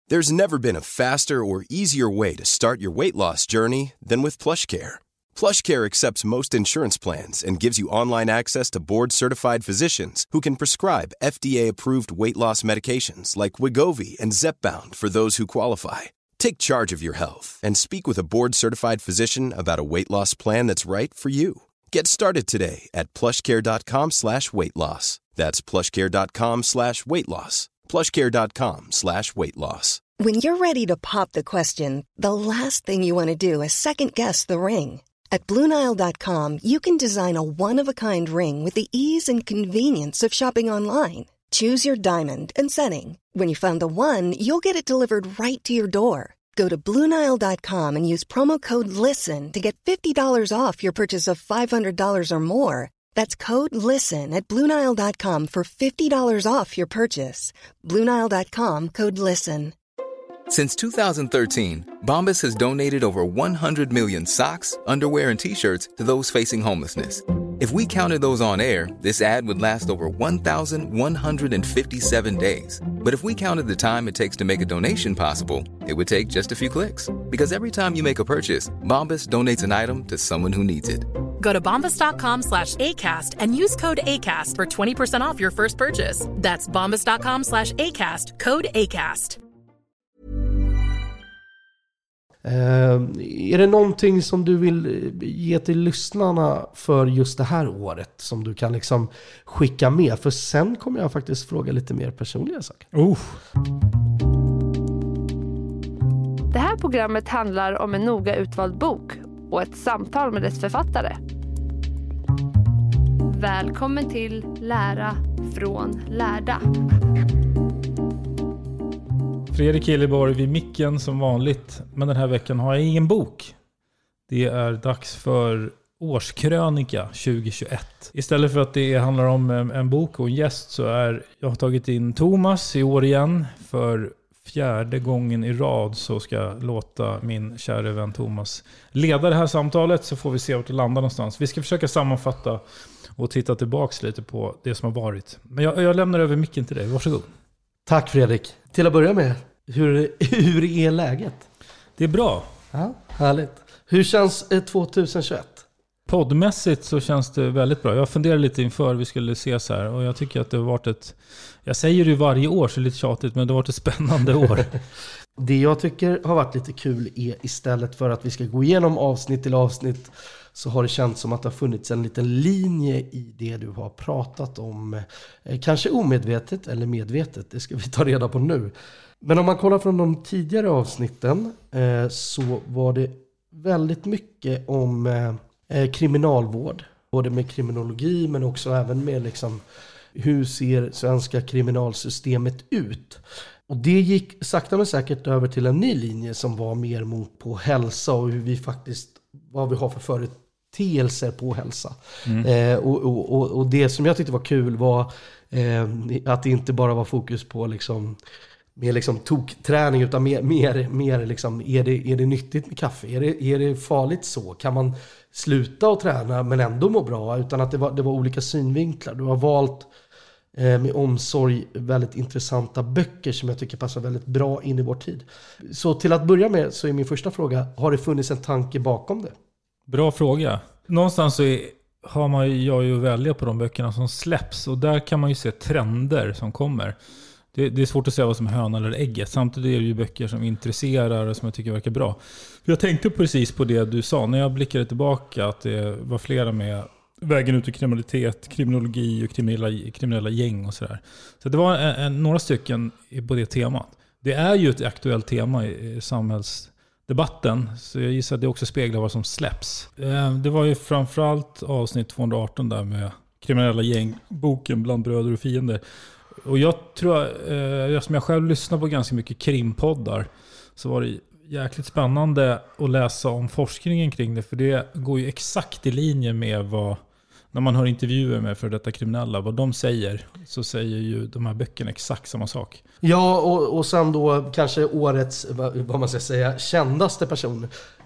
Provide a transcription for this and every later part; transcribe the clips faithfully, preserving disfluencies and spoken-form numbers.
There's never been a faster or easier way to start your weight loss journey than with PlushCare. PlushCare accepts most insurance plans and gives you online access to board-certified physicians who can prescribe F D A-approved weight loss medications like Wegovy and Zepbound for those who qualify. Take charge of your health and speak with a board-certified physician about a weight loss plan that's right for you. Get started today at plushcare.com slash weight loss. That's plushcare.com slash weight loss. plushcare.com slash weight loss. When you're ready to pop the question, the last thing you want to do is second-guess the ring. At Blue Nile dot com, you can design a one-of-a-kind ring with the ease and convenience of shopping online. Choose your diamond and setting. When you find the one, you'll get it delivered right to your door. Go to Blue Nile dot com and use promo code LISTEN to get fifty dollars off your purchase of five hundred dollars or more. That's code LISTEN at Blue Nile dot com for fifty dollars off your purchase. Blue Nile dot com, code LISTEN. Since two thousand thirteen, Bombas has donated over one hundred million socks, underwear, and T-shirts to those facing homelessness. If we counted those on air, this ad would last over one thousand one hundred fifty-seven days. But if we counted the time it takes to make a donation possible, it would take just a few clicks. Because every time you make a purchase, Bombas donates an item to someone who needs it. Go to bombas.com slash ACAST and use code ACAST for twenty percent off your first purchase. That's bombas.com slash ACAST, code ACAST. Uh, är det någonting som du vill ge till lyssnarna för just det här året som du kan liksom skicka med? För sen kommer jag faktiskt fråga lite mer personliga saker. Oh. Det här programmet handlar om en noga utvald bok och ett samtal med dess författare. Välkommen till Lära från lärda. Fredrik Hilleborg vid micken som vanligt, men den här veckan har jag ingen bok. Det är dags för årskrönika tjugohundratjugoett. Istället för att det handlar om en bok och en gäst så är jag har tagit in Thomas i år igen. För fjärde gången i rad så ska jag låta min kära vän Thomas leda det här samtalet, så får vi se vart det landar någonstans. Vi ska försöka sammanfatta och titta tillbaks lite på det som har varit. Men jag, jag lämnar över micken till dig, varsågod. Tack Fredrik. Till att börja med, hur, hur är läget? Det är bra. Ja, härligt. Hur känns tjugohundratjugoett? Poddmässigt så känns det väldigt bra. Jag funderar lite inför vi skulle ses här och jag tycker att det har varit ett, jag säger det varje år så lite tjatigt, men det har varit ett spännande år. Det jag tycker har varit lite kul är istället för att vi ska gå igenom avsnitt till avsnitt så har det känts som att det har funnits en liten linje i det du har pratat om. Kanske omedvetet eller medvetet, det ska vi ta reda på nu. Men om man kollar från de tidigare avsnitten eh, så var det väldigt mycket om eh, kriminalvård. Både med kriminologi men också även med liksom, hur ser svenska kriminalsystemet ut. Och det gick sakta men säkert över till en ny linje som var mer mot på hälsa och hur vi faktiskt, vad vi har för företeelser på hälsa. Mm. Eh, och, och, och det som jag tyckte var kul var eh, att det inte bara var fokus på liksom mer liksom tokträning utan mer, mer, mer liksom, är det, är det nyttigt med kaffe? Är det, är det farligt så? Kan man sluta och träna men ändå må bra? Utan att det var, det var olika synvinklar. Du har valt eh, med omsorg väldigt intressanta böcker som jag tycker passar väldigt bra in i vår tid. Så till att börja med så är min första fråga, har det funnits en tanke bakom det? Bra fråga. Någonstans så är, har man jag ju att välja på de böckerna som släpps och där kan man ju se trender som kommer. Det, det är svårt att säga vad som är hönan eller ägget. Samtidigt är det ju böcker som intresserar och som jag tycker verkar bra. Jag tänkte precis på det du sa när jag blickade tillbaka att det var flera med vägen ut ur kriminalitet, kriminologi och kriminella, kriminella gäng och sådär. Så det var en, en, några stycken på det temat. Det är ju ett aktuellt tema i, i samhällsdebatten så jag gissar att det också speglar vad som släpps. Det var ju framförallt avsnitt tvåhundraarton där med kriminella gäng, boken Bland bröder och fiender. Och jag tror, eh, som jag själv lyssnar på ganska mycket krimpoddar så var det jäkligt spännande att läsa om forskningen kring det. För det går ju exakt i linje med vad, när man hör intervjuer med för detta kriminella, vad de säger så säger ju de här böckerna exakt samma sak. Ja, och, och sen då kanske årets, vad man ska säga, kändaste person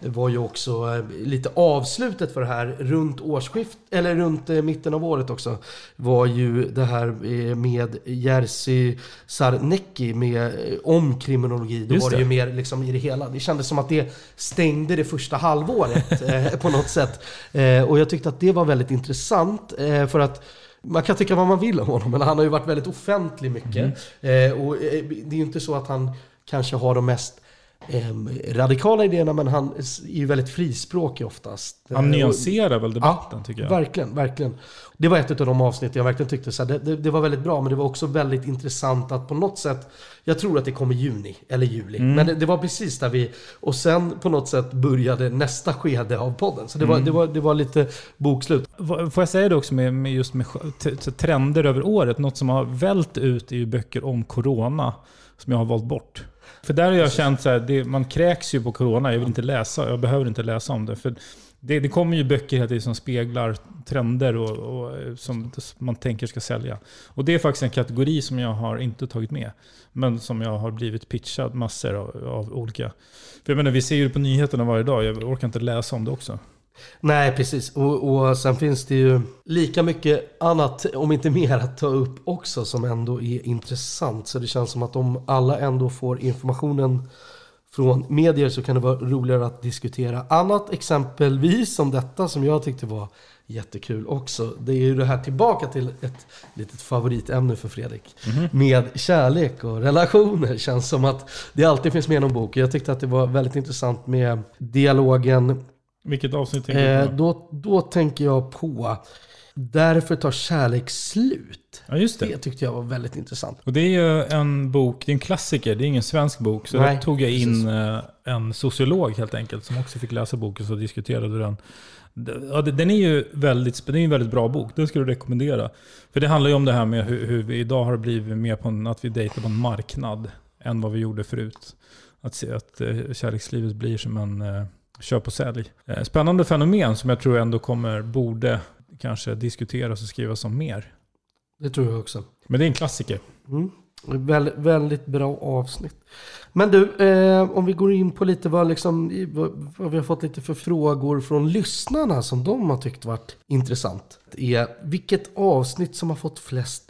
var ju också eh, lite avslutet för det här runt årsskift eller runt eh, mitten av året också, var ju det här eh, med Jerzy Sarnecki med eh, om kriminologi. Då Just var det det. ju mer liksom i det hela. Det kändes som att det stängde det första halvåret eh, på något sätt. Eh, och jag tyckte att det var väldigt intressant eh, för att man kan tycka vad man vill om honom, men han har ju varit väldigt offentlig mycket. Mm. Eh, och eh, det är ju inte så att han kanske har de mest eh, radikala idéerna, men han är ju väldigt frispråkig oftast. Han nyanserar väl debatten, ja, tycker jag. Verkligen, verkligen. Det var ett av de avsnitt jag verkligen tyckte så här, det, det, det var väldigt bra, men det var också väldigt intressant att på något sätt, jag tror att det kom i juni eller juli, mm. men det, det var precis där vi, och sen på något sätt började nästa skede av podden, så det, mm. var, det, var, det var lite bokslut. Får jag säga det också med, med just med trender över året, något som har vält ut är ju böcker om corona som jag har valt bort. För där har jag känt så här, det, man kräks ju på corona, jag vill inte läsa, jag behöver inte läsa om det, för det, det kommer ju böcker här som speglar trender och, och som man tänker ska sälja. Och det är faktiskt en kategori som jag har inte tagit med, men som jag har blivit pitchad massor av, av olika. För jag menar, vi ser ju det på nyheterna varje dag, jag orkar inte läsa om det också. Nej, precis. Och, och sen finns det ju lika mycket annat, om inte mer, att ta upp också som ändå är intressant. Så det känns som att om alla ändå får informationen från medier så kan det vara roligare att diskutera annat, exempelvis som detta som jag tyckte var jättekul också. Det är ju det här tillbaka till ett litet favoritämne för Fredrik. Mm-hmm. Med kärlek och relationer. Känns som att det alltid finns med i någon bok. Jag tyckte att det var väldigt intressant med dialogen. Vilket avsnitt tänker du på? Eh, då, då tänker jag på Därför tar kärlek slut. Ja, just det. Det tyckte jag var väldigt intressant. Och det är ju en bok, det är en klassiker, det är ingen svensk bok. Så Nej, då tog jag in precis. en sociolog helt enkelt som också fick läsa boken, så diskuterade den. Ja, den är ju väldigt, det är en väldigt bra bok, den skulle du rekommendera. För det handlar ju om det här med hur, hur vi idag har blivit mer på en, att vi dejtar på en marknad än vad vi gjorde förut. Att se att uh, kärlekslivet blir som en uh, köp och sälj. Uh, spännande fenomen som jag tror ändå kommer, borde kanske diskuteras och skrivas om mer. Det tror jag också. Men det är en klassiker. Mm. Väldigt, väldigt bra avsnitt. Men du, eh, om vi går in på lite vad, liksom, vad, vad vi har fått lite för frågor från lyssnarna som de har tyckt varit intressant. Är vilket avsnitt som har fått flest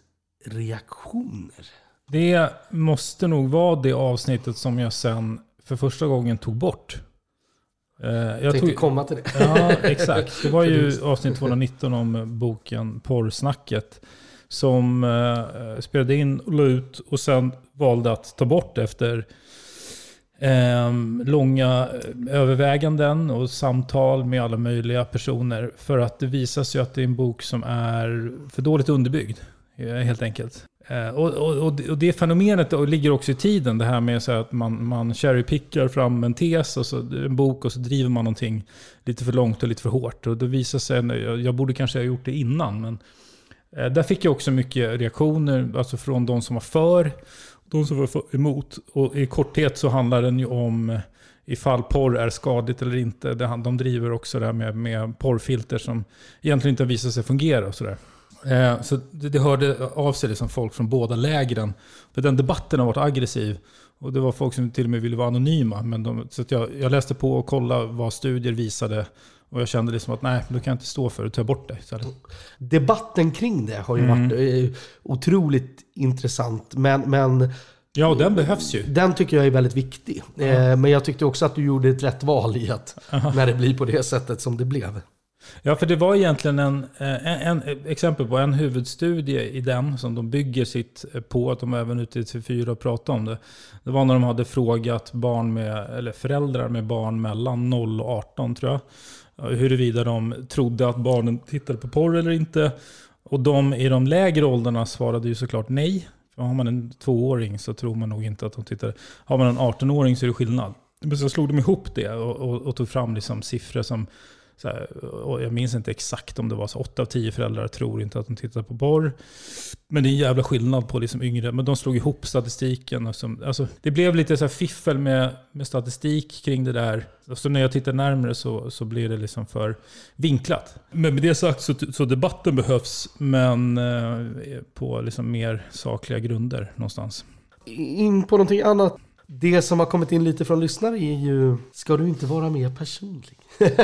reaktioner? Det måste nog vara det avsnittet som jag sen för första gången tog bort. Jag, jag tänkte tog, komma till det. Ja, exakt. Det var ju avsnitt tvåhundranitton om boken Porrsnacket som eh, spelade in och la ut och sen valde att ta bort efter eh, långa överväganden och samtal med alla möjliga personer, för att det visar sig att det är en bok som är för dåligt underbyggd, helt enkelt. Och, och, och det fenomenet ligger också i tiden, det här med så att man, man cherrypickar fram en tes och så en bok och så driver man någonting lite för långt och lite för hårt. Och det visar sig, jag, jag borde kanske ha gjort det innan, men eh, där fick jag också mycket reaktioner, alltså från de som var för, de som var för, emot. Och i korthet så handlar den ju om ifall porr är skadligt eller inte. De driver också det här med, med porrfilter som egentligen inte visar sig fungera och sådär. Eh, så det, det hörde av sig liksom folk från båda lägren. För den debatten har varit aggressiv. Och det var folk som till och med ville vara anonyma. Men de, så att jag, jag läste på och kollade vad studier visade. Och jag kände liksom att nej, då kan jag inte stå för det, ta bort det istället. Debatten kring det har ju Mm. varit eh, otroligt intressant. Men, men ja, och den behövs ju. Den tycker jag är väldigt viktig. Ja. Eh, men jag tyckte också att du gjorde ett rätt val i att Aha. när det blir på det sättet som det blev. Ja, för det var egentligen en, en, en exempel på en huvudstudie i den som de bygger sitt på, att de även ute i T fyra och pratade om det. Det var när de hade frågat barn med, eller föräldrar med barn mellan noll och arton, tror jag, huruvida de trodde att barnen tittade på porr eller inte. Och de i de lägre åldrarna svarade ju såklart nej. För har man en tvååring så tror man nog inte att de tittar. Har man en artonåring så är det skillnad. Men så slog de ihop det och, och, och tog fram liksom siffror som så här, och jag minns inte exakt om det var så åtta av tio föräldrar tror inte att de tittar på porr. Men det är en jävla skillnad på liksom yngre. Men de slog ihop statistiken. Och som, alltså, det blev lite så här fiffel med, med statistik kring det där. Och så när jag tittar närmare så, så blir det liksom för vinklat. Men med det sagt så, så debatten behövs, men eh, på liksom mer sakliga grunder någonstans. In på någonting annat. Det som har kommit in lite från lyssnare är ju, ska du inte vara mer personlig?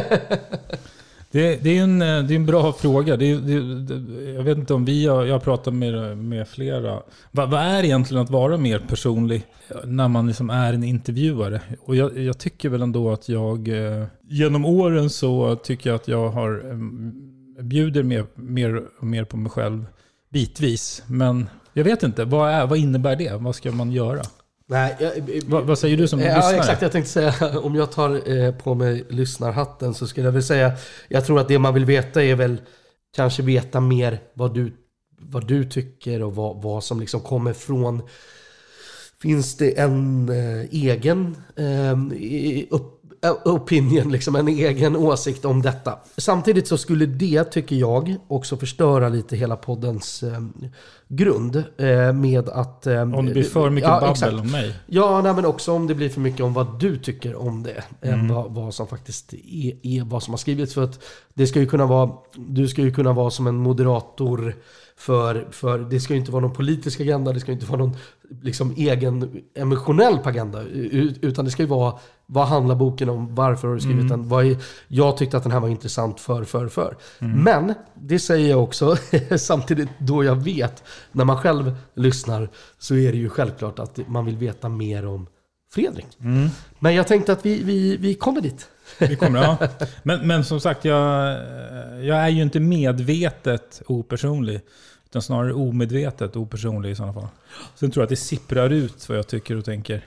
Det, det, är en, det är en bra fråga. Det, det, det, jag vet inte om vi har, jag har pratat med, med flera. Vad, vad är egentligen att vara mer personlig när man liksom är en intervjuare? Och jag, jag tycker väl ändå att jag genom åren så tycker jag att jag har bjuder mer, mer och mer på mig själv bitvis. Men jag vet inte, vad, är, vad innebär det? Vad ska man göra? Nej, jag, vad, vad säger du som ja, lyssnare? Exakt, jag tänkte säga, om jag tar eh, på mig lyssnarhatten så skulle jag väl säga, jag tror att det man vill veta är väl kanske veta mer vad du, vad du tycker och vad, vad som liksom kommer från. Finns det en eh, egen eh, upp, opinion, liksom en egen åsikt om detta? Samtidigt så skulle det, tycker jag, också förstöra lite hela poddens eh, grund eh, med att... Eh, om det blir för mycket ja, babbel exakt. om mig. Ja, nej, men också om det blir för mycket om vad du tycker om det Mm. än vad, vad som faktiskt är, är vad som har skrivits. För att det ska ju kunna vara, du ska ju kunna vara som en moderator för, för det ska ju inte vara någon politisk agenda, det ska ju inte vara någon liksom egen emotionell agenda, utan det ska ju vara, vad handlar boken om, varför har du skrivit mm. den, vad är, jag tyckte att den här var intressant för, för, för. Mm. Men det säger jag också samtidigt då jag vet, när man själv lyssnar så är det ju självklart att man vill veta mer om Fredrik. Mm. Men jag tänkte att vi, vi, vi kommer dit. Vi kommer, ja. men, men som sagt, jag, jag är ju inte medvetet opersonlig, utan snarare omedvetet opersonlig i sådana fall. Sen tror jag att det sipprar ut vad jag tycker och tänker.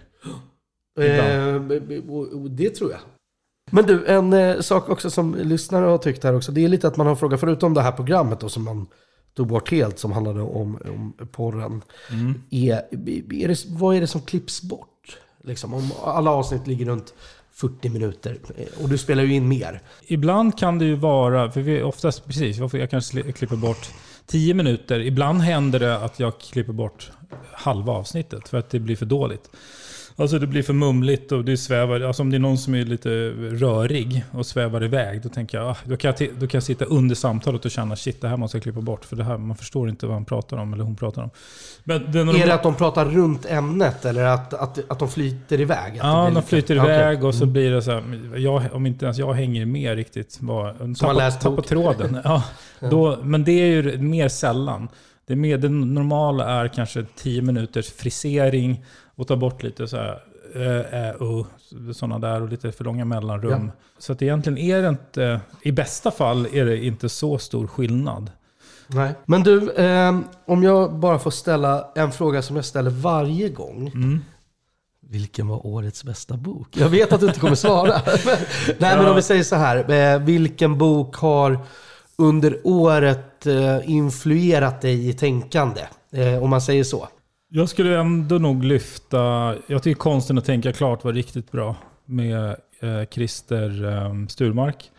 Eh, det tror jag. Men du, en eh, sak också som lyssnare har tyckt här också, det är lite att man har frågat, förutom det här programmet då, som man tog bort helt, som handlade om, om porren. Mm. Är, är det, vad är det som klipps bort? Liksom, om alla avsnitt ligger runt fyrtio minuter och du spelar ju in mer. Ibland kan det ju vara, för vi oftast precis, jag kanske klipper bort tio minuter. Ibland händer det att jag klipper bort halva avsnittet för att det blir för dåligt. Alltså det blir för mumligt och det svävar. Alltså om det är någon som är lite rörig och svävar iväg, då tänker jag, ah, då kan jag, t- då kan jag sitta under samtalet och känna, shit, det här måste jag klippa bort, för det här, man förstår inte vad han pratar om eller hon pratar om. Men det är, är det att de pratar runt ämnet eller att, att, att de flyter iväg? Att ja, de lite... flyter iväg okay. och så blir det så här, jag, om inte ens jag hänger med riktigt, bara, tappa, tappa tråden. Ja, då, men det är ju mer sällan. Det, mer, det normala är kanske tio minuters frisering och ta bort lite så här äh, och sådana där och lite för långa mellanrum. Ja. Så att egentligen är det inte, i bästa fall är det inte så stor skillnad. Nej. Men du, eh, om jag bara får ställa en fråga som jag ställer varje gång. Mm. Vilken var årets bästa bok? Jag vet att du inte kommer svara. Nej, ja. Men om vi säger så här. Eh, vilken bok har under året eh, influerat dig i tänkande? Eh, om man säger så. Jag skulle ändå nog lyfta, jag tycker Konsten att tänka klart var riktigt bra med eh, Christer eh, Sturmark.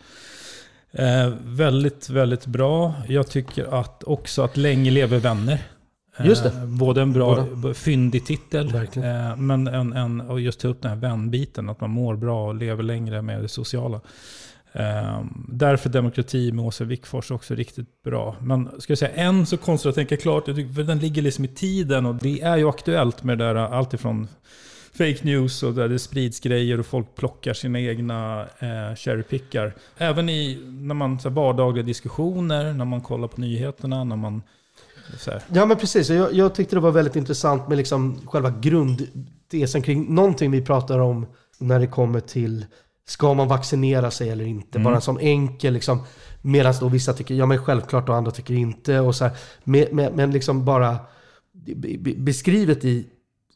Eh, väldigt, väldigt bra. Jag tycker att också att Länge lever vänner. Eh, just det. Både en bra, Båda. fyndig titel, eh, men en, en, och just ta upp den här vänbiten, att man mår bra och lever längre med det sociala. Um, därför Demokrati med Åsa Wikfors också riktigt bra. Men ska jag säga en så konstigt att tänka klart, jag tycker, för den ligger liksom i tiden och det är ju aktuellt med det där, allt ifrån fake news och där det sprids grejer och folk plockar sina egna eh, cherrypickar. Även i när man så här, vardagliga diskussioner, när man kollar på nyheterna, när man så här. Ja, men precis, jag, jag tyckte det var väldigt intressant med liksom själva grundtesen kring någonting vi pratar om när det kommer till ska man vaccinera sig eller inte? Mm. Bara en sån enkel liksom, medan då vissa tycker ja men självklart och andra tycker inte och så här, men, men, men liksom bara beskrivet i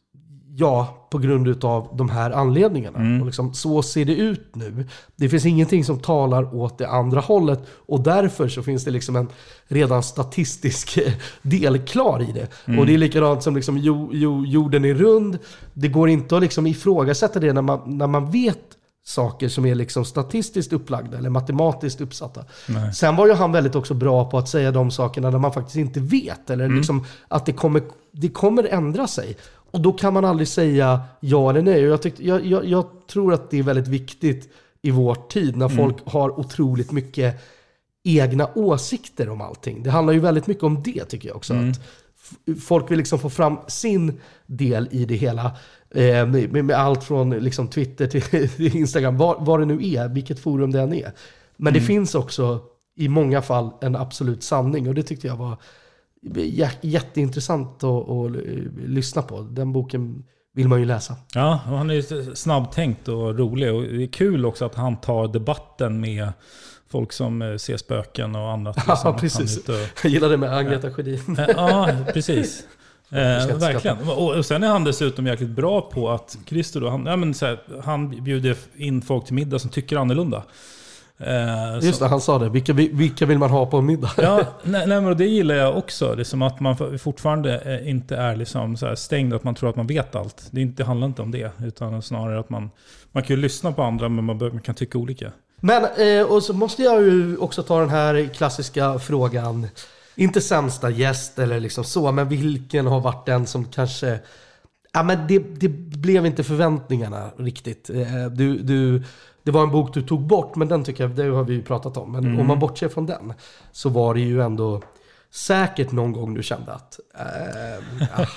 ja, på grund av de här anledningarna. Mm. Och liksom, så ser det ut nu. Det finns ingenting som talar åt det andra hållet och därför så finns det liksom en redan statistisk del klar i det. Mm. Och det är likadant som liksom, jo, jo, jorden är rund. Det går inte att liksom ifrågasätta det när man, när man vet saker som är liksom statistiskt upplagda eller matematiskt uppsatta. Nej. Sen var ju han väldigt också bra på att säga de sakerna där man faktiskt inte vet eller mm. liksom att det kommer, det kommer ändra sig. Och då kan man aldrig säga ja eller nej. Och jag, tyckte, jag, jag, jag tror att det är väldigt viktigt i vår tid när mm. folk har otroligt mycket egna åsikter om allting. Det handlar ju väldigt mycket om det tycker jag också. Mm. Att f- folk vill liksom få fram sin del i det hela. Eh, med, med allt från liksom Twitter till Instagram, vad, vad det nu är, vilket forum det än är. Men mm. det finns också i många fall en absolut sanning, och det tyckte jag var j- jätteintressant att, att lyssna på. Den boken vill man ju läsa. Ja, och han är snabbtänkt och rolig, och det är kul också att han tar debatten med folk som ser spöken och annat. Liksom. Ja, precis. Och... Jag gillar det med Agneta Sjödin. Ja, precis. Eh, verkligen. Och, och sen är han dessutom jäkligt bra på att Christer då, han, ja, men så här, han bjuder in folk till middag som tycker annorlunda. Eh, Just så, det, han sa det. Vilka, vilka vill man ha på middag? Ja, nej, nej, men det gillar jag också. Det är som att man fortfarande inte är liksom så här stängd, att man tror att man vet allt. Det, inte, det handlar inte om det, utan snarare att man, man kan ju lyssna på andra, men man, man kan tycka olika. Men, eh, och så måste jag ju också ta den här klassiska frågan. Inte sämsta gäst eller liksom så, men vilken har varit den som kanske... Ja, men det, det blev inte förväntningarna riktigt. Eh, du, du, det var en bok du tog bort, men den tycker jag, det har vi ju pratat om. Men mm. om man bortser från den, så var det ju ändå säkert någon gång du kände att... Eh, ja.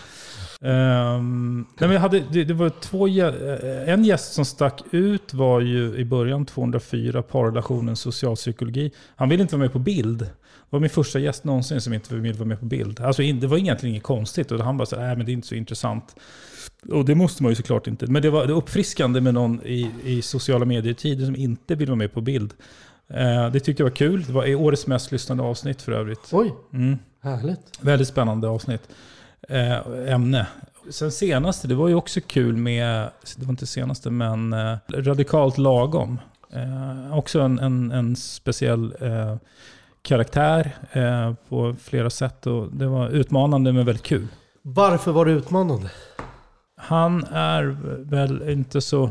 Um, nej, men jag hade, det, det var två, en gäst som stack ut var ju i början tvåhundrafyra, parrelationens socialpsykologi. Han ville inte vara med på bild. Det var min första gäst någonsin som inte ville vara med på bild. Alltså, det var egentligen inget konstigt, och han bara så här, äh, men det är inte så intressant. Och det måste man ju såklart inte. Men det var det uppfriskande med någon i, i sociala medier-tider som inte vill vara med på bild. Uh, det tyckte jag var kul. Det var i årets mest lyssnade avsnitt för övrigt. Oj, mm. härligt. Väldigt spännande avsnitt. Eh, ämne. Sen senaste, det var ju också kul med, det var inte senaste, men eh, radikalt lagom. Eh, också en, en, en speciell eh, karaktär eh, på flera sätt, och det var utmanande men väldigt kul. Varför var det utmanande? Han är väl inte så...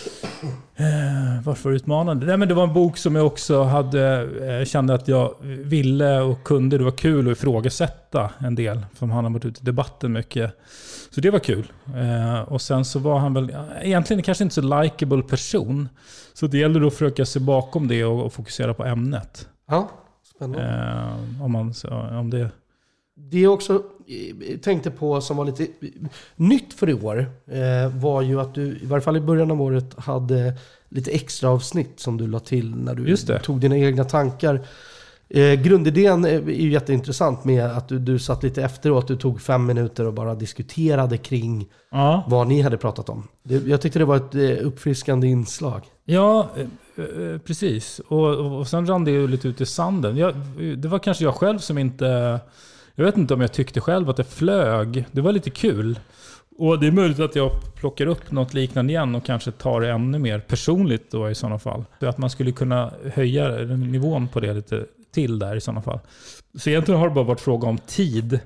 Eh, varför utmanande? Nej, men det var en bok som jag också hade, eh, kände att jag ville och kunde. Det var kul att ifrågasätta en del, för han har varit ute i debatten mycket. Så det var kul. Eh, och sen så var han väl egentligen kanske inte så likeable person. Så det gäller då att försöka se bakom det och, och fokusera på ämnet. Ja, spännande. Eh, om, man, om det... Det jag också tänkte på som var lite nytt för i år eh, var ju att du, i varje fall i början av året, hade lite extra avsnitt som du la till när du tog dina egna tankar. Eh, grundidén är ju jätteintressant med att du, du satt lite efteråt, du tog fem minuter och bara diskuterade kring ja. vad ni hade pratat om. Det, jag tyckte det var ett eh, uppfriskande inslag. Ja, eh, precis. Och, och sen rann det ju lite ut i sanden. Jag, det var kanske jag själv som inte... Jag vet inte om jag tyckte själv att det flög. Det var lite kul. Och det är möjligt att jag plockar upp något liknande igen och kanske tar det ännu mer personligt då i sådana fall. Så att man skulle kunna höja nivån på det lite till där i sådana fall. Så egentligen har det bara varit fråga om tid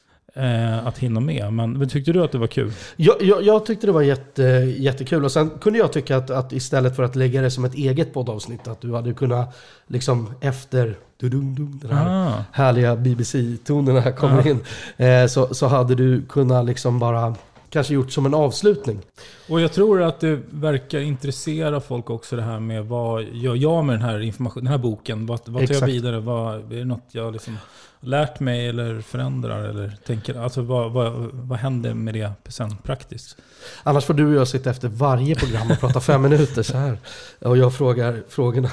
eh, att hinna med. Men, men tyckte du att det var kul? Jag, jag, jag tyckte det var jätte, jättekul. Och sen kunde jag tycka att, att istället för att lägga det som ett eget poddavsnitt, att du hade kunnat liksom efter... Den här ah. härliga B B C-tonerna här kommer ah. in. Eh, så, så hade du kunnat liksom bara kanske gjort som en avslutning. Och jag tror att det verkar intressera folk också, det här med vad gör jag med den här informationen, den här boken? Vad, vad tar jag vidare? Vad, är det något jag liksom lärt mig eller förändrar? Eller tänker, alltså vad, vad, vad händer med det sen praktiskt? Annars får du och jag sitta efter varje program och prata fem minuter så här. Och jag frågar frågorna.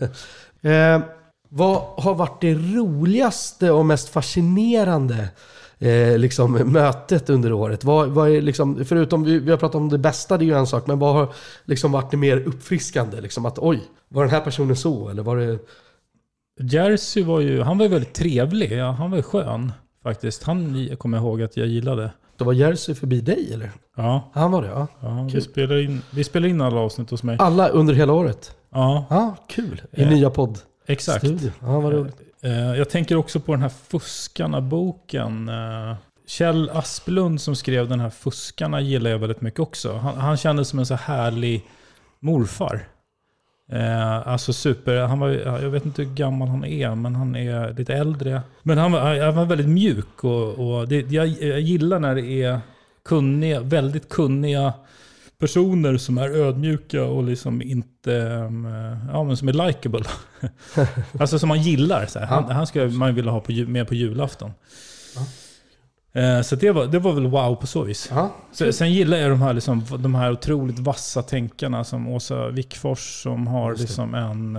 eh, Vad har varit det roligaste och mest fascinerande eh, liksom, mötet under året? Vad, vad är, liksom, förutom vi, vi har pratat om det bästa, det är ju en sak, men vad har liksom, varit det mer uppfriskande? Liksom, att oj, var den här personen så? Eller var det... Jersey var ju, han var ju väldigt trevlig, ja, han var ju skön faktiskt. Han kommer jag ihåg att jag gillade. Då var Jersey förbi dig, eller? Ja. Han var det, ja. ja vi, spelar in, vi spelar in alla avsnitt hos mig. Alla under hela året? Ja. Ja, kul. I eh. nya podd. Exakt. Ja, vad roligt. Jag tänker också på den här Fuskarna-boken. Kjell Asplund som skrev den här Fuskarna gillar jag väldigt mycket också. Han, han kändes som en så härlig morfar. Alltså super. Han var, jag vet inte hur gammal han är, men han är lite äldre. Men han var, han var väldigt mjuk. Och, och det, jag, jag gillar när det är kunniga, väldigt kunniga personer som är ödmjuka och liksom inte, ja, men som är likeable. Alltså som man gillar. Så här. Han, han ska man vilja ha på, med på julafton. Eh, så det var, det var väl wow på så vis. Så, sen gillar jag de här, liksom, de här otroligt vassa tänkarna som Åsa Wickfors, som har liksom en,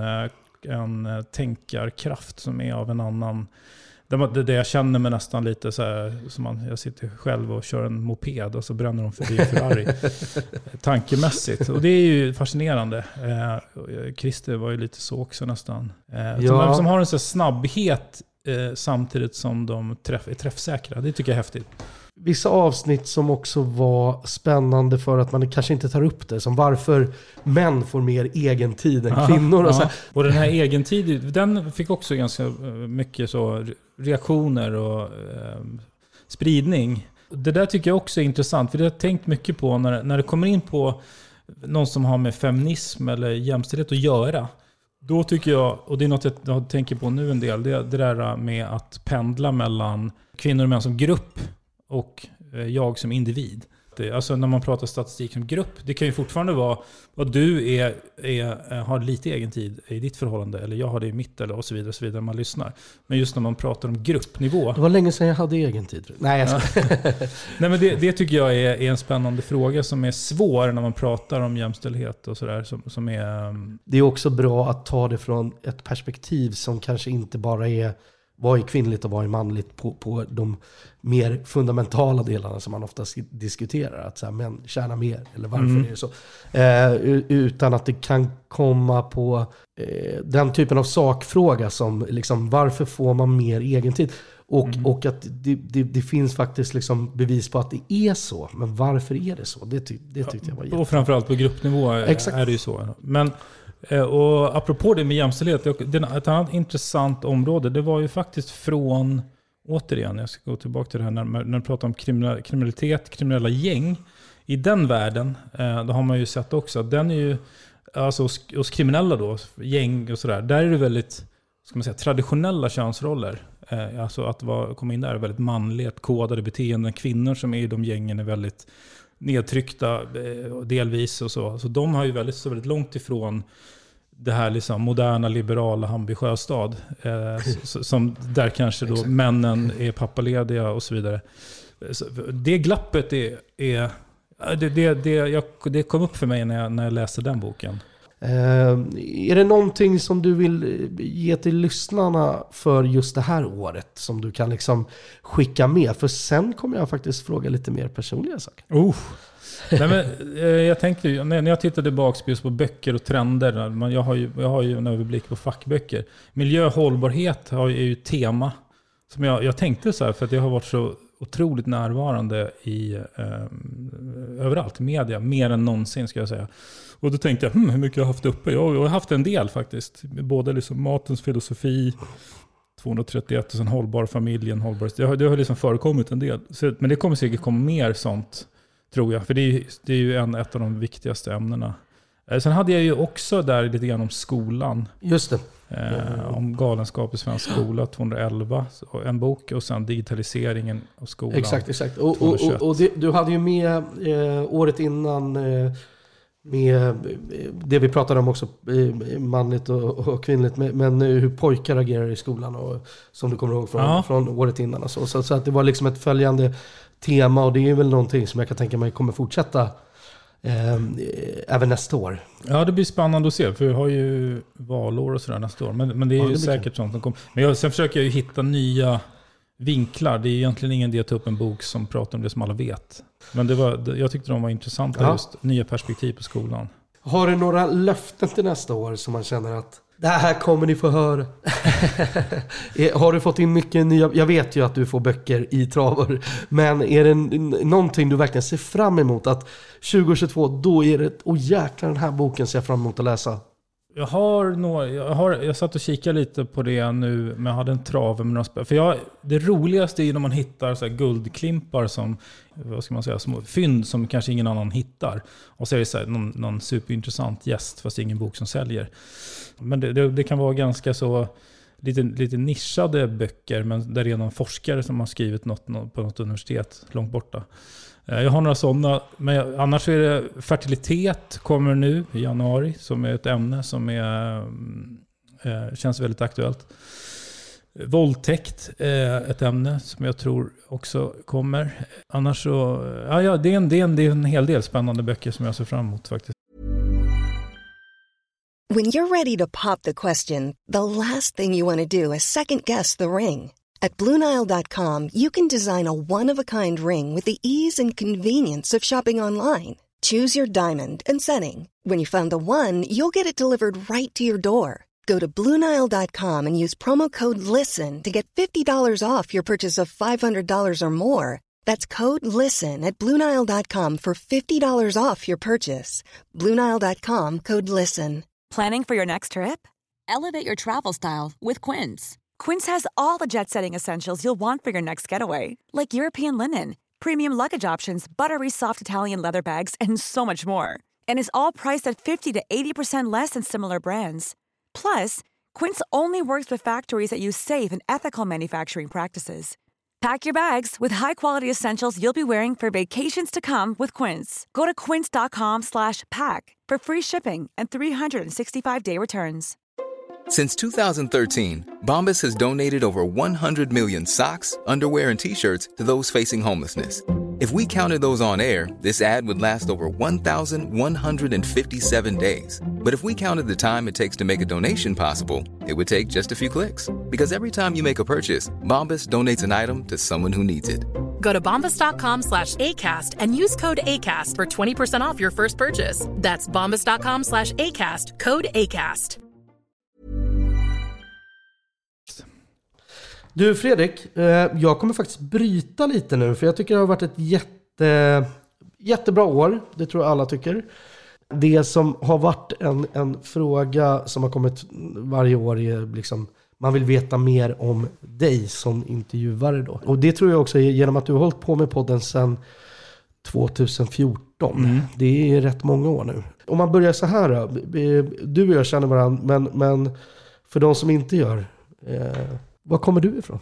en tänkarkraft som är av en annan. Det, det jag känner mig nästan lite så här, som man, jag sitter själv och kör en moped och så bränner de förbi en Ferrari. Tankemässigt. Och det är ju fascinerande. Eh, Christer var ju lite så också nästan. Eh, ja. som, som har en så snabbhet eh, samtidigt som de träff, är träffsäkra. Det tycker jag är häftigt. Vissa avsnitt som också var spännande för att man kanske inte tar upp det. Som varför män får mer egen tid än Aha, kvinnor. Och, ja. så här. Och den här egen tid, den fick också ganska mycket så reaktioner och eh, spridning. Det där tycker jag också är intressant. För det har jag tänkt mycket på när, när det kommer in på någon som har med feminism eller jämställdhet att göra. Då tycker jag, och det är något jag, jag tänker på nu en del, det, det där med att pendla mellan kvinnor och män som grupp och jag som individ. Alltså när man pratar statistik som grupp, det kan ju fortfarande vara vad du är, är, har lite egen tid i ditt förhållande, eller jag har det i mitt, eller och så vidare, och så vidare man lyssnar. Men just när man pratar om gruppnivå. Det var länge sedan jag hade egen tid. Nej, jag ska... Nej, men det, det tycker jag är, är en spännande fråga som är svår när man pratar om jämställdhet och sådär. Som, som är, um... Det är också bra att ta det från ett perspektiv som kanske inte bara är vad är kvinnligt och vad är manligt på, på de mer fundamentala delarna som man ofta diskuterar. Att så här, män tjänar mer, eller varför mm. är det så? Eh, utan att det kan komma på eh, den typen av sakfråga som liksom, varför får man mer egentid? Och, mm. och att det, det, det finns faktiskt liksom bevis på att det är så. Men varför är det så? Det, ty, det tyckte jag var jättebra. Och framförallt på gruppnivå Exakt. Är det ju så. Men och apropå det med jämställdhet, ett annat intressant område, det var ju faktiskt från, återigen, jag ska gå tillbaka till det här när, när du pratar om kriminalitet, kriminella gäng. I den världen, då har man ju sett också att den är ju, alltså hos, hos kriminella då, gäng och sådär, där är det väldigt, ska man säga, traditionella könsroller. Alltså att vara, komma in där är väldigt manligt, kodade beteenden. Kvinnor som är i de gängen är väldigt nedtryckta delvis och så. Så de har ju väldigt, så väldigt långt ifrån det här liksom moderna, liberala Hammarby Sjöstad. Eh, som där kanske då männen är pappalediga och så vidare. Så det glappet är, är det, det, det, jag, det kom upp för mig när jag, när jag läste den boken. Eh, är det någonting som du vill ge till lyssnarna för just det här året som du kan liksom skicka med? För sen kommer jag faktiskt fråga lite mer personliga saker. Oh. Nej, men, eh, jag tänkte, när jag tittade tillbaka just på böcker och trender, man, jag, har ju, jag har ju en överblick på fackböcker. Miljö och hållbarhet har ju ett tema som jag, jag tänkte så här, för att jag har varit så otroligt närvarande i eh, överallt, media, mer än någonsin ska jag säga. Och då tänkte jag, hm, hur mycket jag har haft uppe? Jag, jag har haft en del faktiskt. Både liksom matens filosofi, tvåhundratrettioett och sen hållbar familjen, hållbar. Det har, det har liksom förekommit en del. Så, men det kommer säkert komma mer sånt, tror jag. För det är, det är ju en, ett av de viktigaste ämnena. Eh, sen hade jag ju också där lite grann om skolan. Just det. Eh, om galenskap i svensk skola, tvåhundraelva, en bok, och sen digitaliseringen av skolan. Exakt, exakt. Och, och, och, och det, du hade ju med eh, året innan eh, med det vi pratade om också, eh, manligt och, och kvinnligt, men, men hur pojkar agerar i skolan, och som du kommer ihåg från, ja. från året innan. Och så, så, så att det var liksom ett följande tema, och det är väl någonting som jag kan tänka mig kommer fortsätta Eh, även nästa år. Ja, det blir spännande att se, för vi har ju valår och sådär nästa år, men, men det är ja, ju det säkert sånt som kommer. Men jag, sen försöker jag ju hitta nya vinklar. Det är egentligen ingen idé att ta upp en bok som pratar om det som alla vet, men det var, jag tyckte de var intressanta, ja. Just nya perspektiv på skolan. Har du några löften till nästa år som man känner att det här kommer ni få höra? Har du fått in mycket nya? Jag vet ju att du får böcker i travor. Men är det någonting du verkligen ser fram emot? Att tjugohundratjugotvå, då är det, åh jäklar, den här boken ser jag fram emot att läsa. Jag har några, jag har, jag satt och kikade lite på det nu, men jag hade en trave med några spel. För jag, det roligaste är när man hittar så här guldklimpar som, vad ska man säga, små fynd som kanske ingen annan hittar. Och så är det så här, någon, någon superintressant gäst, fast det är ingen bok som säljer. Men det, det, det kan vara ganska så lite, lite nischade böcker, men där det är någon forskare som har skrivit något, något på något universitet långt borta. Jag har några sådana, men annars är det fertilitet kommer nu i januari, som är ett ämne som är, eh, känns väldigt aktuellt. Våldtäkt är ett ämne som jag tror också kommer. Annars så, ja, ja det, är en, det, är en, det är en hel del spännande böcker som jag ser fram emot faktiskt. When you're ready to pop the question, the last thing you want to do is second guess the ring. At Blue Nile dot com, you can design a one-of-a-kind ring with the ease and convenience of shopping online. Choose your diamond and setting. When you find the one, you'll get it delivered right to your door. Go to Blue Nile dot com and use promo code LISTEN to get fifty dollars off your purchase of five hundred dollars or more. That's code LISTEN at Blue Nile dot com for fifty dollars off your purchase. Blue Nile dot com, code LISTEN. Planning for your next trip? Elevate your travel style with Quince. Quince has all the jet-setting essentials you'll want for your next getaway, like European linen, premium luggage options, buttery soft Italian leather bags, and so much more. And is all priced at fifty to eighty percent less than similar brands. Plus, Quince only works with factories that use safe and ethical manufacturing practices. Pack your bags with high-quality essentials you'll be wearing for vacations to come with Quince. Go to quince dot com slash pack for free shipping and three hundred sixty-five day returns. Since two thousand thirteen, Bombas has donated over one hundred million socks, underwear, and T-shirts to those facing homelessness. If we counted those on air, this ad would last over one thousand one hundred fifty-seven days. But if we counted the time it takes to make a donation possible, it would take just a few clicks. Because every time you make a purchase, Bombas donates an item to someone who needs it. Go to bombas dot com slash ACAST and use code ACAST for twenty percent off your first purchase. That's bombas dot com slash ACAST, code ACAST. Du Fredrik, jag kommer faktiskt bryta lite nu för jag tycker det har varit ett jätte, jättebra år. Det tror jag alla tycker. Det som har varit en, en fråga som har kommit varje år är liksom, man vill veta mer om dig som intervjuare då. Och det tror jag också är genom att du har hållit på med podden sedan tjugohundrafjorton. Mm. Det är rätt många år nu. Om man börjar så här då, du och jag känner varandra, men, men för de som inte gör, eh, var kommer du ifrån?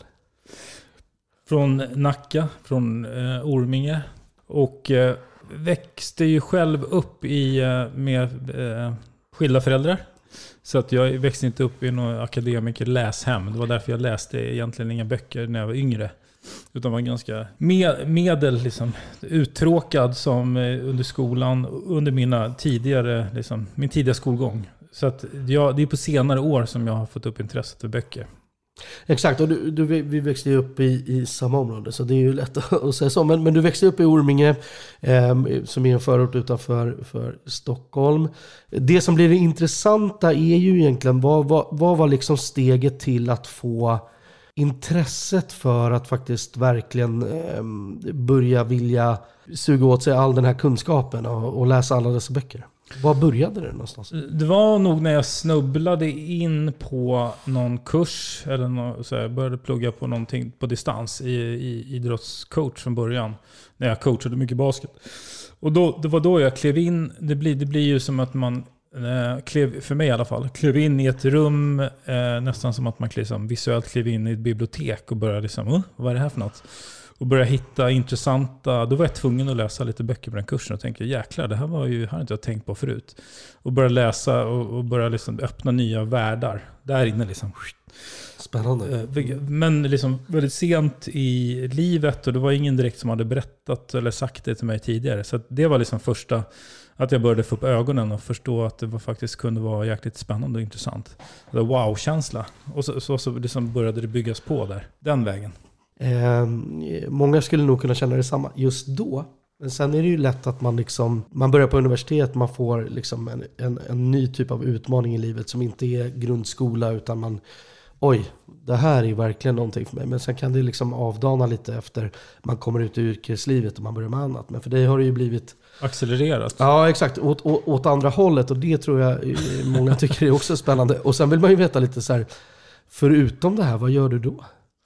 Från Nacka, från eh, Orminge. Och eh, växte ju själv upp i, eh, med eh, skilda föräldrar. Så att jag växte inte upp i någon akademiker läshem. Det var därför jag läste egentligen inga böcker när jag var yngre. Utan var ganska med, medel, liksom, uttråkad som eh, under skolan, under mina tidigare, liksom, min tidiga skolgång. Så att jag, det är på senare år som jag har fått upp intresset för böcker. Exakt, och du, du, vi växte ju upp i, i samma område så det är ju lätt att säga så. Men, men du växte upp i Orminge eh, som är en förort utanför för Stockholm. Det som blir det intressanta är ju egentligen vad, vad, vad var liksom steget till att få intresset för att faktiskt verkligen eh, börja vilja suga åt sig all den här kunskapen och, och läsa alla dessa böcker? Var började det någonstans? Det var nog när jag snubblade in på någon kurs eller något, så jag började plugga på någonting på distans i, i idrottscoach från början. När jag coachade mycket basket. Och då, det var då jag klev in. Det blir, det blir ju som att man eh, klev, för mig i alla fall, klev in i ett rum eh, nästan som att man liksom visuellt klev in i ett bibliotek och började liksom, oh, vad är det här för något? Och börja hitta intressanta, då var jag tvungen att läsa lite böcker på den kursen och tänkte, jäklar, det här var ju, har inte jag tänkt på förut. Och börja läsa och, och börja liksom öppna nya världar där inne liksom. Spännande. Men liksom väldigt sent i livet och det var ingen direkt som hade berättat eller sagt det till mig tidigare. Så det var liksom första, att jag började få upp ögonen och förstå att det var, faktiskt kunde vara jäkligt spännande och intressant. Det var wow-känsla. Och så, så, så liksom började det byggas på där, den vägen. Eh, många skulle nog kunna känna detsamma just då. Men sen är det ju lätt att man liksom, man börjar på universitet, man får liksom en, en, en ny typ av utmaning i livet som inte är grundskola utan man, oj, det här är verkligen någonting för mig. Men sen kan det liksom avdana lite efter man kommer ut i yrkeslivet och man börjar med annat. Men för dig har det ju blivit accelererat. Ja, exakt. Åt, åt, åt andra hållet och det tror jag många tycker är också spännande. Och sen vill man ju veta lite så här, förutom det här, vad gör du då?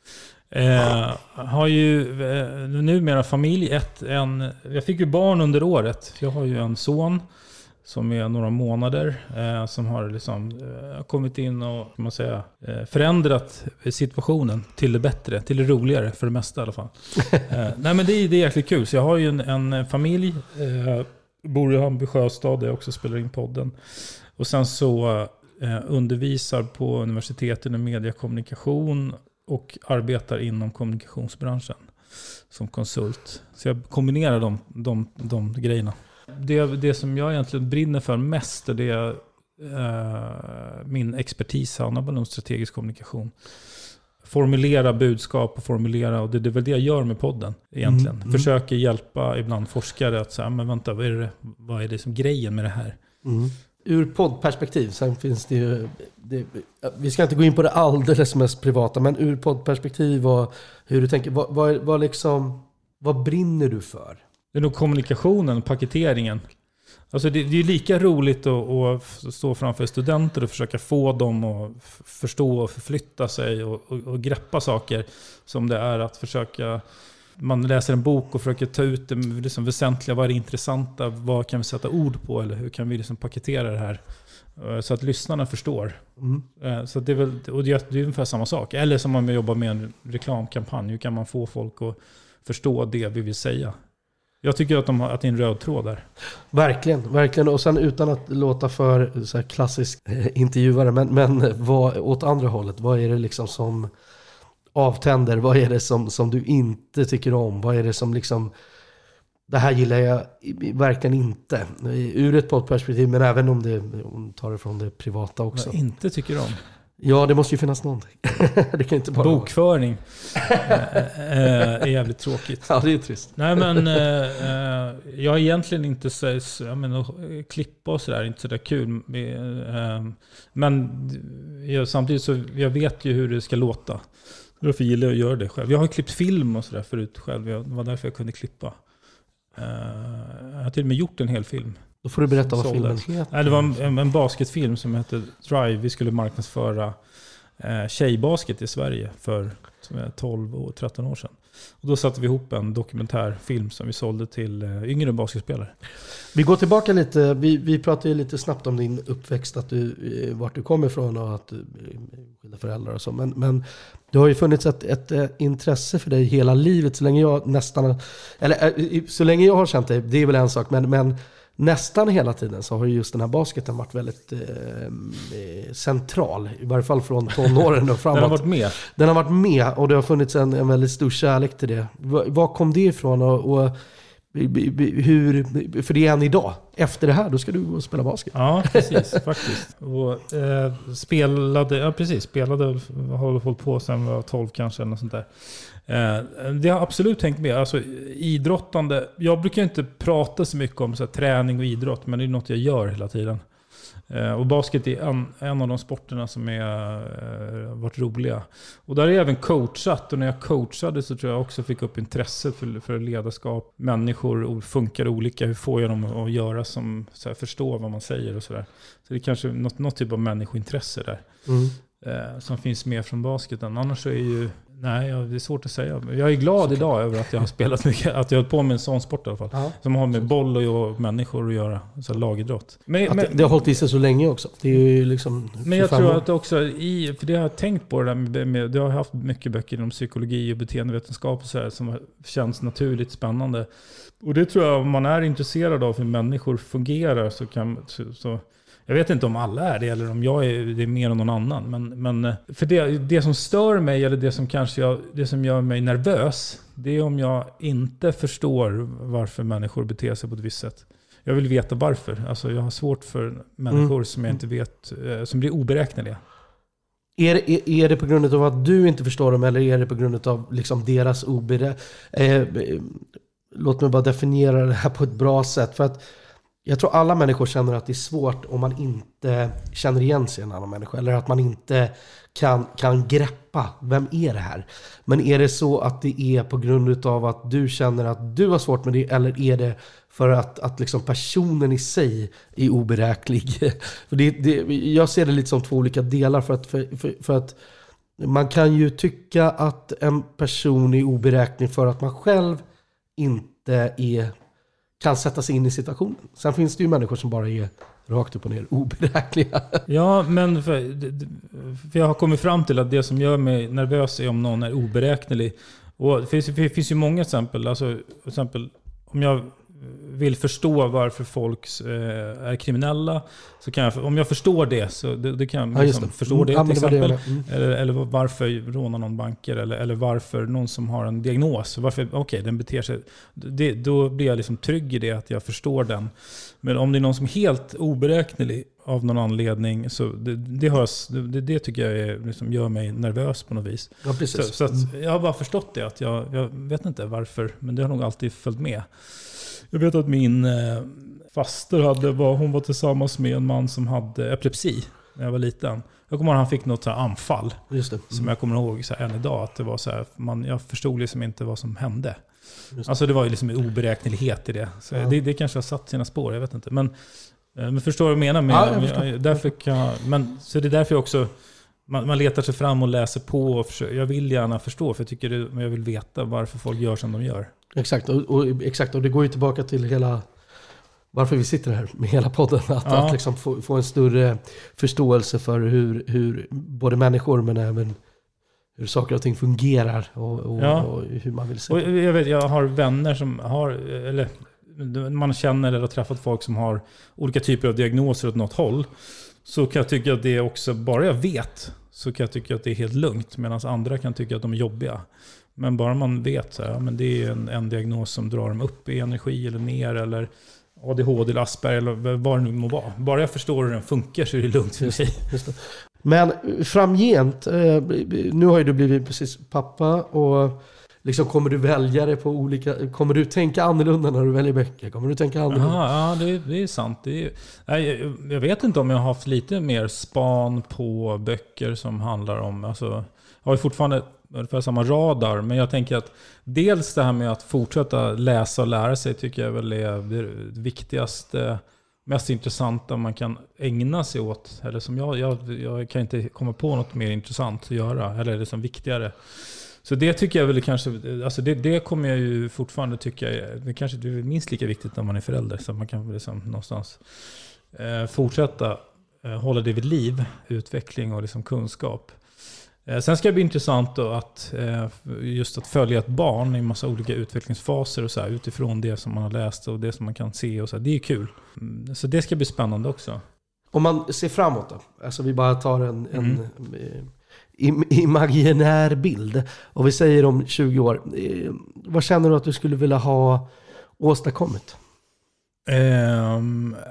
Eh, har ju eh, numera familj ett, en, jag fick ju barn under året. Jag har ju en son som är några månader eh, som har liksom eh, kommit in och kan man säga, eh, förändrat situationen till det bättre, till det roligare för det mesta i alla fall. eh, nej men det är, det är jäkligt kul. Så jag har ju en, en familj, eh, bor i Hammarby Sjöstad där jag också spelar in podden. Och sen så eh, undervisar på universiteten i mediekommunikation. och arbetar inom kommunikationsbranschen som konsult. Så jag kombinerar de, de, de grejerna. Det, det som jag egentligen brinner för mest är det eh, min expertis handlar om strategisk kommunikation. Formulera budskap och formulera, och det, det är väl det jag gör med podden egentligen. Mm, mm. Försöker hjälpa ibland forskare att säga, men vänta, vad är det, vad är det som grejen med det här? Mm. Ur poddperspektiv, sen finns det ju, det, vi ska inte gå in på det alldeles mest privata, men ur poddperspektiv och hur du tänker, vad, vad, vad, liksom, vad brinner du för? Det är nog kommunikationen, paketeringen. Alltså det, det är lika roligt att, att stå framför studenter och försöka få dem att förstå och förflytta sig och, och, och greppa saker som det är att försöka, man läser en bok och försöker ta ut det liksom väsentliga, vad är det intressanta, vad kan vi sätta ord på eller hur kan vi liksom paketera det här så att lyssnarna förstår. Mm. Så det är väl, och det är ungefär samma sak. Eller som om man jobbar med en reklamkampanj, hur kan man få folk att förstå det vi vill säga? Jag tycker att, de har, att det är en röd tråd där. Verkligen, verkligen. Och sen utan att låta för så här klassisk intervjuare, men, men vad, åt andra hållet, vad är det liksom som avtänder? Vad är det som, som du inte tycker om? Vad är det som liksom, det här gillar jag verkligen inte. Ur ett poddperspektiv, men även om det om tar det från det privata också. Vad jag inte tycker om? Ja, det måste ju finnas någonting. Det kan inte bara bokföring är jävligt tråkigt. Ja, det är trist. Nej, men jag är egentligen inte så, jag menar, klippa och sådär, inte så där kul. Men jag, samtidigt så jag vet ju hur det ska låta. Därför gillar jag att göra det själv. Jag har klippt film och sådär förut själv. Det var därför jag kunde klippa. Jag har till och med gjort en hel film. Då får du berätta vad filmen heter. Nej, det var en, en basketfilm som hette Drive. Vi skulle marknadsföra eh, tjejbasket i Sverige för tolv och tretton år sedan. Och då satte vi ihop en dokumentärfilm som vi sålde till eh, yngre basketspelare. Vi går tillbaka lite. Vi, vi pratade ju lite snabbt om din uppväxt, att du, vart du kommer ifrån och att du skilda föräldrar och så. Men, men det har ju funnits ett, ett, ett intresse för dig hela livet. Så länge jag nästan, eller så länge jag har känt dig, det är väl en sak, men, men nästan hela tiden så har ju just den här basketen varit väldigt eh, central. I varje fall från tonåren och framåt. Den har varit med. Den har varit med och det har funnits en, en väldigt stor kärlek till det. Var kom det ifrån och, och hur, för det är än idag. Efter det här, då ska du gå och spela basket. Ja, precis, faktiskt. Och, eh, spelade, ja precis, spelade, har hållit på sen var tolv kanske eller något sånt där. Eh, det har absolut tänkt med. Alltså idrottande, jag brukar inte prata så mycket om så här, träning och idrott, men det är något jag gör hela tiden. Eh, och basket är en, en av de sporterna som har eh, varit roliga. Och där är jag även coachat, och när jag coachade så tror jag också fick upp intresset för, för ledarskap. Människor funkar olika, hur får jag dem att göra som så här, förstå vad man säger och sådär. Så det är kanske något, något typ av människointresse där. Mm. Eh, som finns med från basketen. Annars så är ju nej, det är svårt att säga. Jag är glad idag över att jag har spelat mycket, att jag har hållit på med en sån sport i alla fall. Ja. Som har med boll och människor att göra, så lagidrott. Men, men, det har hållit i sig så länge också. Det är ju liksom men jag tror år. Att också, i, för det har jag tänkt på det där med, med, jag har haft mycket böcker inom psykologi och beteendevetenskap och så här, som känns naturligt spännande. Och det tror jag, om man är intresserad av hur människor fungerar så kan så, så jag vet inte om alla är det eller om jag är det är mer än någon annan. Men, men för det, det som stör mig, eller det som kanske jag, det som gör mig nervös, det är om jag inte förstår varför människor beter sig på ett visst sätt. Jag vill veta varför. Alltså jag har svårt för människor mm. som jag inte vet, som blir oberäkneliga. Är det, är, är det på grund av att du inte förstår dem, eller är det på grund av liksom deras oberäkneliga... Eh, låt mig bara definiera det här på ett bra sätt. För att jag tror alla människor känner att det är svårt om man inte känner igen sig i en annan människa. Eller att man inte kan, kan greppa, vem är det här? Men är det så att det är på grund av att du känner att du har svårt med det? Eller är det för att, att liksom personen i sig är oberäklig? För det, det, jag ser det lite som två olika delar. För att, för, för, för att man kan ju tycka att en person är oberäknig för att man själv inte är... kan sätta sig in i situationen. Sen finns det ju människor som bara är rakt upp och ner oberäkliga. Ja, men för, för jag har kommit fram till att det som gör mig nervös är om någon är oberäknelig. Och det finns, det finns ju många exempel. Alltså, exempel om jag vill förstå varför folk eh, är kriminella, så kan jag, om jag förstår det så det, det kan jag liksom, ja, förstå det, mm, till exempel. Det mm. eller, eller varför rånar någon banker, eller, eller varför någon som har en diagnos, varför, okej, okay, den beter sig, det, då blir jag liksom trygg i det, att jag förstår den. Men om det är någon som är helt oberäknelig av någon anledning, så det, det, hörs, det, det tycker jag är, liksom, gör mig nervös på något vis. Ja, precis. Så, så att jag har bara förstått det, att jag, jag vet inte varför, men det har nog alltid följt med. Jag vet att min eh, faster hade, var, hon var tillsammans med en man som hade epilepsi när jag var liten. Jag kommer ihåg att han fick något så här anfall. Just det. Mm. Som jag kommer ihåg så här, än idag. Att det var så här, man, jag förstod liksom inte vad som hände. Det. Alltså det var ju liksom en oberäknelighet i det. Så ja. det, det kanske har satt sina spår, jag vet inte. Men, men förstår du vad jag menar? Med, ja, jag därför kan jag, men, så det är därför jag också... Man, man letar sig fram och läser på. Och försöker, jag vill gärna förstå, för jag, tycker det, men jag vill veta varför folk gör som de gör. Exakt, och, och, exakt, och det går ju tillbaka till hela varför vi sitter här med hela podden. Att, ja. att liksom få, få en större förståelse för hur, hur både människor men även hur saker och ting fungerar och, och, ja. och hur man vill se. Och jag, vet, jag har vänner som har, eller man känner eller har träffat folk som har olika typer av diagnoser åt något håll. Så kan jag tycka att det är också, bara jag vet, så kan jag tycka att det är helt lugnt. Medan andra kan tycka att de är jobbiga. Men bara man vet så här, ja, men det är en, en diagnos som drar dem upp i energi eller ner, eller A D H D eller Asperger eller vad det nu må vara. Bara jag förstår hur den funkar så är det lugnt för mig. Just det. Men framgent, nu har ju du blivit precis pappa, och liksom kommer du välja det på olika, kommer du tänka annorlunda när du väljer böcker? Kommer du tänka annorlunda? Aha, ja, det, det är sant. Det är, jag, jag vet inte om jag har haft lite mer span på böcker som handlar om, alltså, jag har ju fortfarande ungefär samma radar, men jag tänker att dels det här med att fortsätta läsa och lära sig tycker jag väl är det viktigaste, mest intressanta man kan ägna sig åt. Eller som jag, jag, jag kan inte komma på något mer intressant att göra, eller det som viktigare. Så det tycker jag väl kanske, alltså det, det kommer jag ju fortfarande tycka, det kanske det är minst lika viktigt när man är förälder, så man kan liksom någonstans eh, fortsätta eh, hålla det vid liv, utveckling och liksom kunskap. Eh, sen ska det bli intressant då att eh, just att följa ett barn i en massa olika utvecklingsfaser och så här, utifrån det som man har läst och det som man kan se och så här, det är kul. Mm, så det ska bli spännande också. Om man ser framåt då, alltså vi bara tar en, en mm. imaginär bild, och vi säger om tjugo år, vad känner du att du skulle vilja ha åstadkommit? Eh,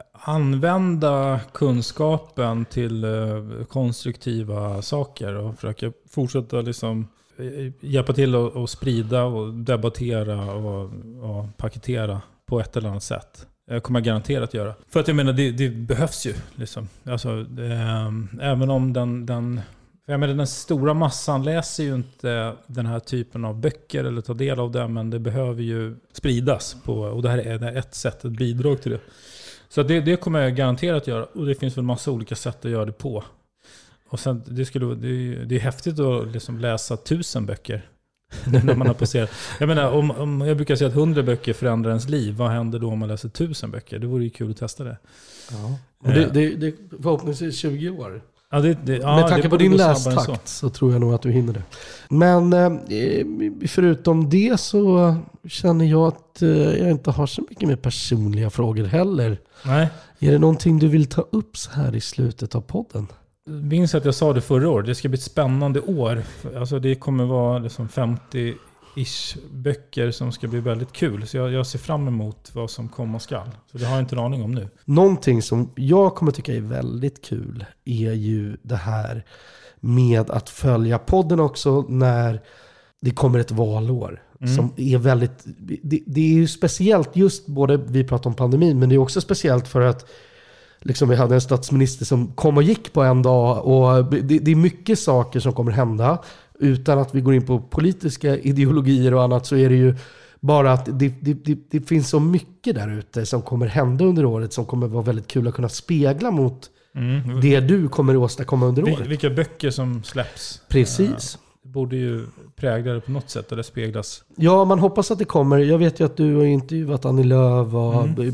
använda kunskapen till eh, konstruktiva saker och försöka fortsätta liksom, eh, hjälpa till att och sprida och debattera och, och paketera på ett eller annat sätt. Jag kommer garanterat göra. För att jag menar, det, det behövs ju. Liksom. Alltså, eh, även om den... den Jag menar, den stora massan läser ju inte den här typen av böcker eller tar del av det, men det behöver ju spridas på, och det här är ett sätt, ett bidrag till det. Så det, det kommer jag garanterat göra, och det finns väl massa olika sätt att göra det på. Och sen, det, skulle, det, det är häftigt att liksom läsa tusen böcker när man har passerat. Jag menar, om, om jag brukar säga att hundra böcker förändrar ens liv, vad händer då om man läser tusen böcker? Det vore ju kul att testa det. Ja. Och det, det, det förhoppningsvis tjugo år. Ja, det, det, ja, med tanke på din lästakt så. så tror jag nog att du hinner det. Men eh, förutom det så känner jag att eh, jag inte har så mycket mer personliga frågor heller. Nej. Är det någonting du vill ta upp så här i slutet av podden? Jag minns att jag sa det förra året. Det ska bli ett spännande år. Alltså det kommer vara liksom femtio-ish böcker som ska bli väldigt kul. Så jag, jag ser fram emot vad som kommer skall. Så det har jag inte en aning om nu. Någonting som jag kommer tycka är väldigt kul är ju det här med att följa podden också när det kommer ett valår. Mm. Som är väldigt, det, det är ju speciellt just både, vi pratar om pandemin, men det är också speciellt för att liksom vi hade en statsminister som kom och gick på en dag, och det, det är mycket saker som kommer hända. Utan att vi går in på politiska ideologier och annat, så är det ju bara att det, det, det, det finns så mycket där ute som kommer hända under året som kommer vara väldigt kul att kunna spegla mot mm. det du kommer att åstadkomma under året. Vilka böcker som släpps. Precis. Det borde ju prägla det på något sätt, eller speglas. Ja, man hoppas att det kommer. Jag vet ju att du har intervjuat Annie Lööf. Och mm.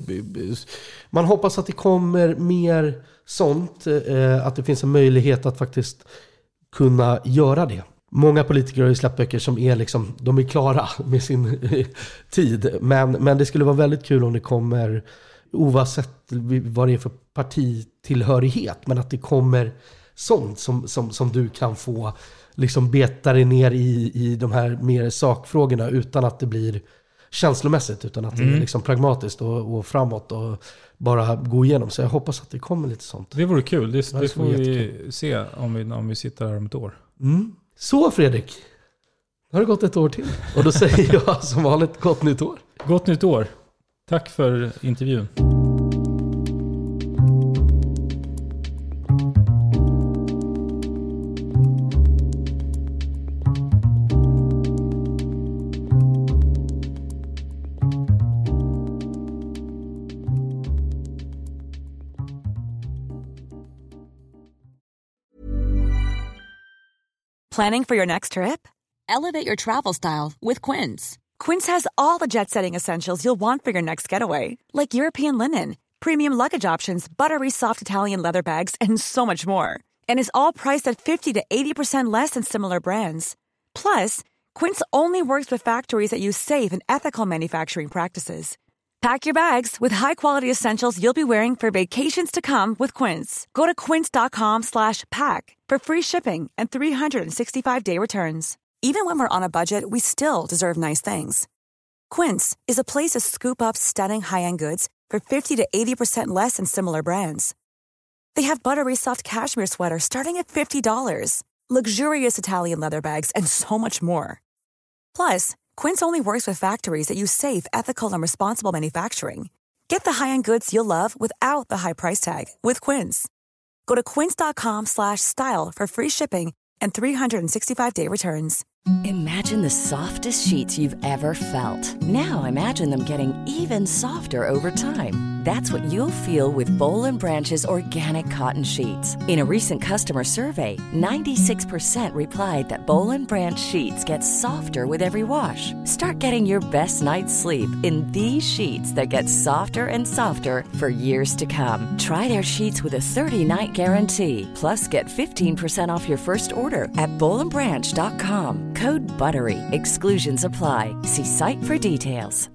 Man hoppas att det kommer mer sånt. Att det finns en möjlighet att faktiskt kunna göra det. många politiker har ju släppt böcker som är liksom, de är klara med sin tid. Men, men det skulle vara väldigt kul om det kommer, oavsett vad det är för partitillhörighet, men att det kommer sånt som, som, som du kan få liksom beta dig ner i, i de här mer sakfrågorna utan att det blir känslomässigt, utan att mm. det är liksom pragmatiskt och, och framåt och bara gå igenom. Så jag hoppas att det kommer lite sånt. Det vore kul. Det, det, det får vi se om vi, om vi sitter här om ett år. Mm. Så Fredrik, har det gått ett år till. Och då säger jag som vanligt gott nytt år. Gott nytt år. Tack för intervjun. Planning for your next trip? Elevate your travel style with Quince. Quince has all the jet-setting essentials you'll want for your next getaway, like European linen, premium luggage options, buttery soft Italian leather bags, and so much more. And is all priced at fifty to eighty percent less than similar brands. Plus, Quince only works with factories that use safe and ethical manufacturing practices. Pack your bags with high-quality essentials you'll be wearing for vacations to come with Quince. Go to quince.com slash pack for free shipping and three sixty-five day returns. Even when we're on a budget, we still deserve nice things. Quince is a place to scoop up stunning high-end goods for fifty to eighty percent less than similar brands. They have buttery soft cashmere sweaters starting at fifty dollars, luxurious Italian leather bags, and so much more. Plus, Quince only works with factories that use safe, ethical, and responsible manufacturing. Get the high-end goods you'll love without the high price tag with Quince. Go to quince.com slash style for free shipping and three sixty-five day returns. Imagine the softest sheets you've ever felt. Now imagine them getting even softer over time. That's what you'll feel with Boll and Branch's organic cotton sheets. In a recent customer survey, ninety-six percent replied that Boll and Branch sheets get softer with every wash. Start getting your best night's sleep in these sheets that get softer and softer for years to come. Try their sheets with a thirty night guarantee. Plus, get fifteen percent off your first order at boll and branch dot com. Code BUTTERY. Exclusions apply. See site for details.